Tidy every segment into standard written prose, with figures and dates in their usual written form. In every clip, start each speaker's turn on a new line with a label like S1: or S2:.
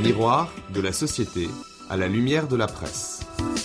S1: Miroir de la société à la lumière de la presse.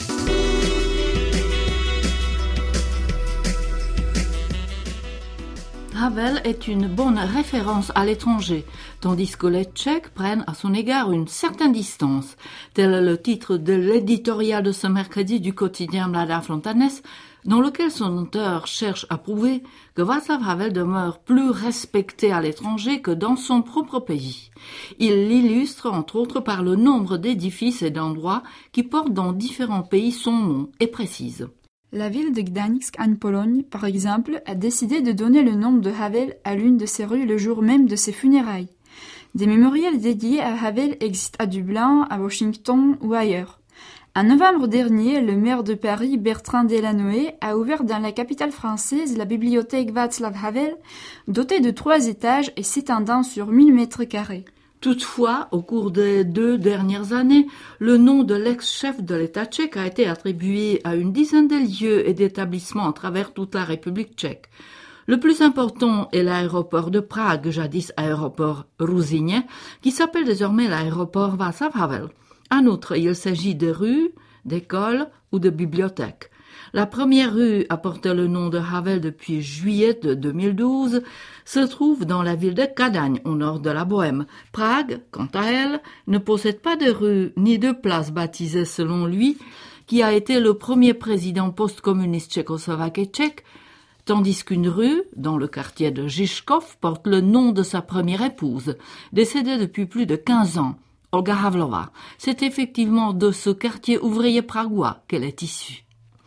S2: Havel est une bonne référence à l'étranger, tandis que les Tchèques prennent à son égard une certaine distance. Tel est le titre de l'éditorial de ce mercredi du quotidien Mladá Frontanes, dans lequel son auteur cherche à prouver que Václav Havel demeure plus respecté à l'étranger que dans son propre pays. Il l'illustre entre autres par le nombre d'édifices et d'endroits qui portent dans différents pays son nom et précise.
S3: La ville de Gdańsk en Pologne, par exemple, a décidé de donner le nom de Havel à l'une de ses rues le jour même de ses funérailles. Des mémorials dédiés à Havel existent à Dublin, à Washington ou ailleurs. En novembre dernier, le maire de Paris, Bertrand Delanoë, a ouvert dans la capitale française la bibliothèque Václav Havel, dotée de 3 étages et s'étendant sur 1000 mètres carrés.
S2: Toutefois, au cours des 2 dernières années, le nom de l'ex-chef de l'État tchèque a été attribué à une dizaine de lieux et d'établissements à travers toute la République tchèque. Le plus important est l'aéroport de Prague, jadis aéroport Ruzyně, qui s'appelle désormais l'aéroport Václav Havel. En outre, il s'agit de rues, d'écoles ou de bibliothèques. La première rue à porter le nom de Havel depuis juillet de 2012 se trouve dans la ville de Kadaň, au nord de la Bohême. Prague, quant à elle, ne possède pas de rue ni de place baptisée selon lui, qui a été le premier président post-communiste tchécoslovaque et tchèque, tandis qu'une rue, dans le quartier de Žižkov, porte le nom de sa première épouse, décédée depuis plus de 15 ans. Olga Havlová. C'est effectivement de ce quartier ouvrier pragois qu'elle est issue.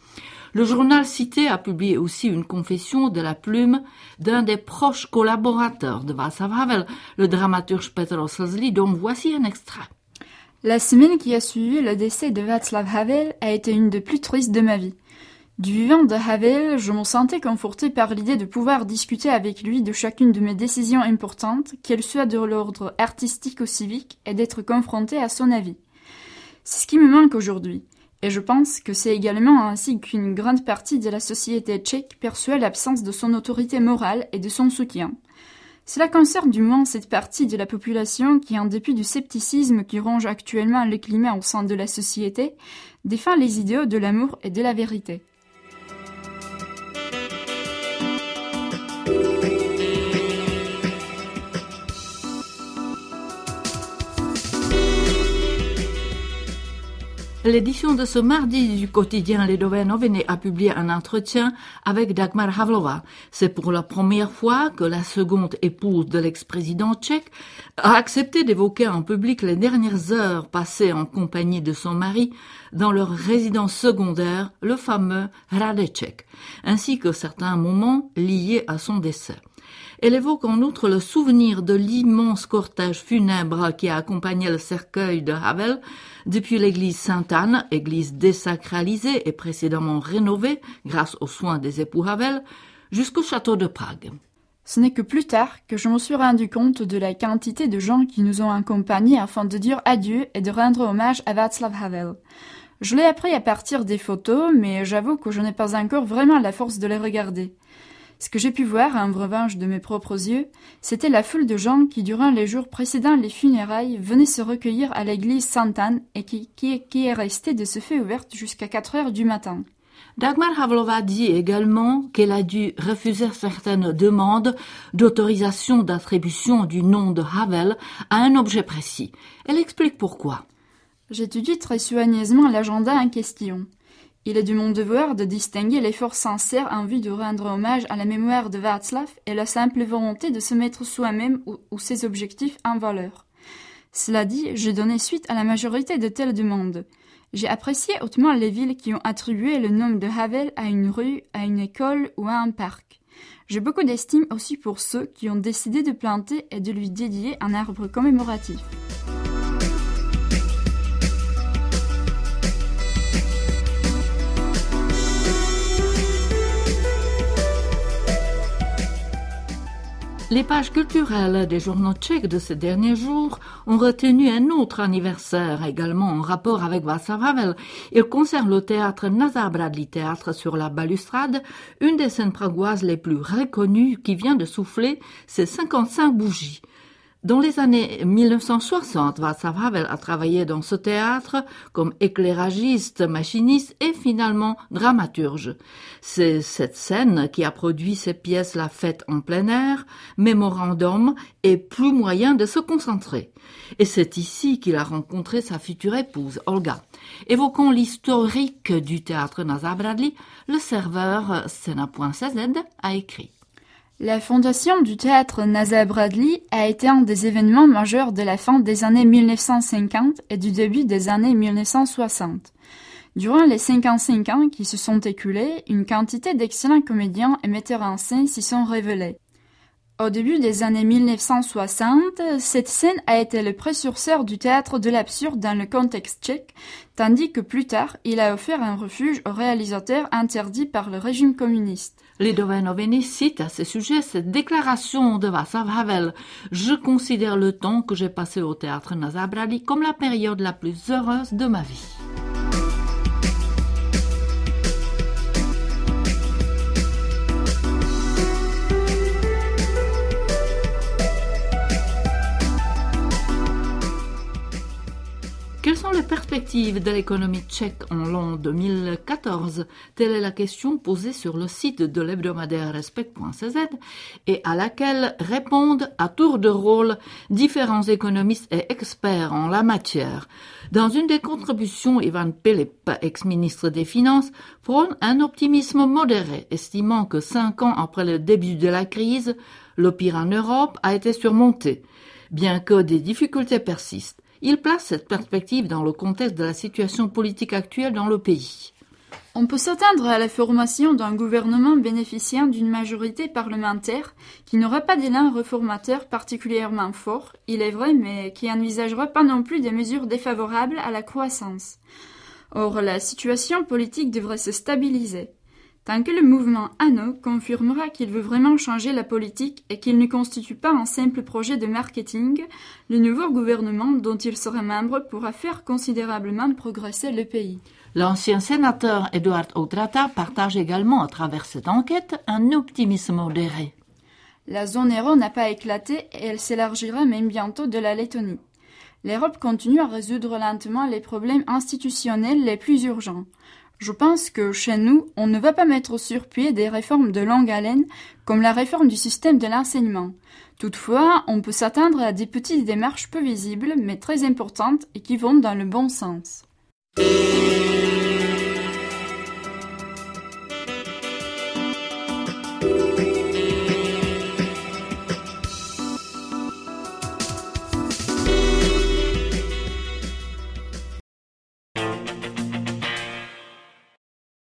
S2: Le journal cité a publié aussi une confession de la plume d'un des proches collaborateurs de Václav Havel, le dramaturge Petr Slzlý, dont voici un extrait.
S3: La semaine qui a suivi le décès de Václav Havel a été une des plus tristes de ma vie. Du vivant de Havel, je me sentais conforté par l'idée de pouvoir discuter avec lui de chacune de mes décisions importantes, qu'elles soient de l'ordre artistique ou civique, et d'être confronté à son avis. C'est ce qui me manque aujourd'hui, et je pense que c'est également ainsi qu'une grande partie de la société tchèque perçoit l'absence de son autorité morale et de son soutien. Cela concerne du moins cette partie de la population qui, en dépit du scepticisme qui ronge actuellement le climat au sein de la société, défend les idéaux de l'amour et de la vérité.
S2: L'édition de ce mardi du quotidien Lidové noviny a publié un entretien avec Dagmar Havlová. C'est pour la première fois que la seconde épouse de l'ex-président tchèque a accepté d'évoquer en public les dernières heures passées en compagnie de son mari dans leur résidence secondaire, le fameux Hradeček, ainsi que certains moments liés à son décès. Elle évoque en outre le souvenir de l'immense cortège funèbre qui a accompagné le cercueil de Havel depuis l'église Sainte-Anne, église désacralisée et précédemment rénovée grâce aux soins des époux Havel, jusqu'au château de Prague.
S3: Ce n'est que plus tard que je me suis rendu compte de la quantité de gens qui nous ont accompagnés afin de dire adieu et de rendre hommage à Václav Havel. Je l'ai appris à partir des photos, mais j'avoue que je n'ai pas encore vraiment la force de les regarder. Ce que j'ai pu voir, en revanche de mes propres yeux, c'était la foule de gens qui, durant les jours précédant les funérailles, venaient se recueillir à l'église Sainte-Anne et qui est restée de ce fait ouverte jusqu'à 4 heures du matin.
S2: Dagmar Havlová dit également qu'elle a dû refuser certaines demandes d'autorisation d'attribution du nom de Havel à un objet précis. Elle explique pourquoi.
S3: J'étudie très soigneusement l'agenda en question. Il est de mon devoir de distinguer l'effort sincère en vue de rendre hommage à la mémoire de Václav et la simple volonté de se mettre soi-même ou ses objectifs en valeur. Cela dit, j'ai donné suite à la majorité de telles demandes. J'ai apprécié hautement les villes qui ont attribué le nom de Havel à une rue, à une école ou à un parc. J'ai beaucoup d'estime aussi pour ceux qui ont décidé de planter et de lui dédier un arbre commémoratif.
S2: Les pages culturelles des journaux tchèques de ces derniers jours ont retenu un autre anniversaire, également en rapport avec Václav Havel. Il concerne le théâtre Názábradlí, théâtre sur la balustrade, une des scènes pragoises les plus reconnues qui vient de souffler ses 55 bougies. Dans les années 1960, Václav Havel a travaillé dans ce théâtre comme éclairagiste, machiniste et finalement dramaturge. C'est cette scène qui a produit ces pièces La fête en plein air, Mémorandum et Plus moyen de se concentrer. Et c'est ici qu'il a rencontré sa future épouse, Olga. Évoquant l'historique du théâtre Nazar Bradley, le serveur Scena.cz a écrit:
S3: La fondation du théâtre Nazar Bradley a été un des événements majeurs de la fin des années 1950 et du début des années 1960. Durant les 55 ans qui se sont écoulés, une quantité d'excellents comédiens et metteurs en scène s'y sont révélés. Au début des années 1960, cette scène a été le précurseur du théâtre de l'absurde dans le contexte tchèque, tandis que plus tard, il a offert un refuge aux réalisateurs interdits par le régime communiste.
S2: Lidové noviny cite à ce sujet cette déclaration de Václav Havel: « Je considère le temps que j'ai passé au théâtre Nazar Bradley comme la période la plus heureuse de ma vie. » Quelles sont les perspectives de l'économie tchèque en l'an 2014? Telle est la question posée sur le site de l'hebdomadaire Respect.cz et à laquelle répondent à tour de rôle différents économistes et experts en la matière. Dans une des contributions, Ivan Pilip, ex-ministre des Finances, prône un optimisme modéré, estimant que 5 ans après le début de la crise, le pire en Europe a été surmonté, bien que des difficultés persistent. Il place cette perspective dans le contexte de la situation politique actuelle dans le pays.
S3: On peut s'attendre à la formation d'un gouvernement bénéficiant d'une majorité parlementaire qui n'aura pas d'élan réformateur particulièrement fort, il est vrai, mais qui n'envisagera pas non plus des mesures défavorables à la croissance. Or, la situation politique devrait se stabiliser. Tant que le mouvement ANO confirmera qu'il veut vraiment changer la politique et qu'il ne constitue pas un simple projet de marketing, le nouveau gouvernement dont il sera membre pourra faire considérablement progresser le pays.
S2: L'ancien sénateur Eduard Outrata partage également à travers cette enquête un optimisme modéré.
S3: La zone euro n'a pas éclaté et elle s'élargira même bientôt de la Lettonie. L'Europe continue à résoudre lentement les problèmes institutionnels les plus urgents. Je pense que chez nous, on ne va pas mettre sur pied des réformes de longue haleine comme la réforme du système de l'enseignement. Toutefois, on peut s'attendre à des petites démarches peu visibles mais très importantes et qui vont dans le bon sens.